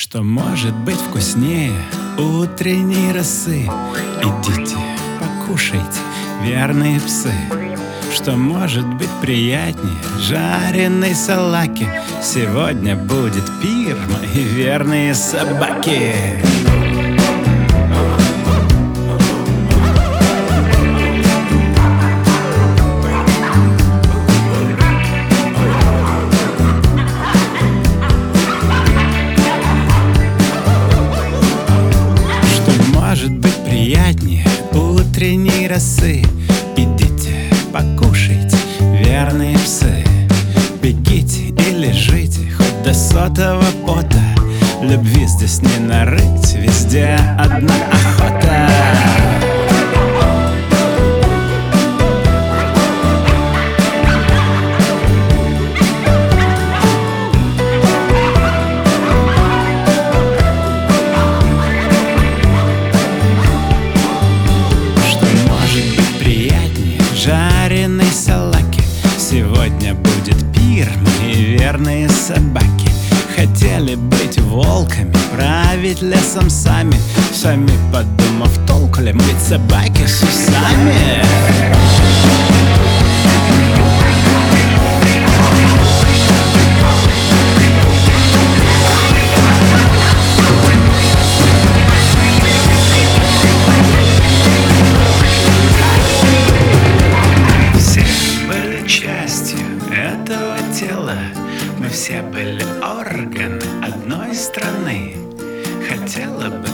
Что может быть вкуснее утренней росы? Идите, покушайте, верные псы. Что может быть приятнее жареной салаки? Сегодня будет пир, мои верные собаки. Может быть приятнее утренней росы? Идите, покушайте, верные псы. Бегите и лежите, хоть до сотого пота. Любви здесь не нарыть, везде одна охота. Жареной салаки. Сегодня будет пир, мои верные собаки. Хотели быть волками, править лесом сами. Сами подумав, толку ли быть собаки с усами? Частью этого тела мы все были органы одной страны. Хотела бы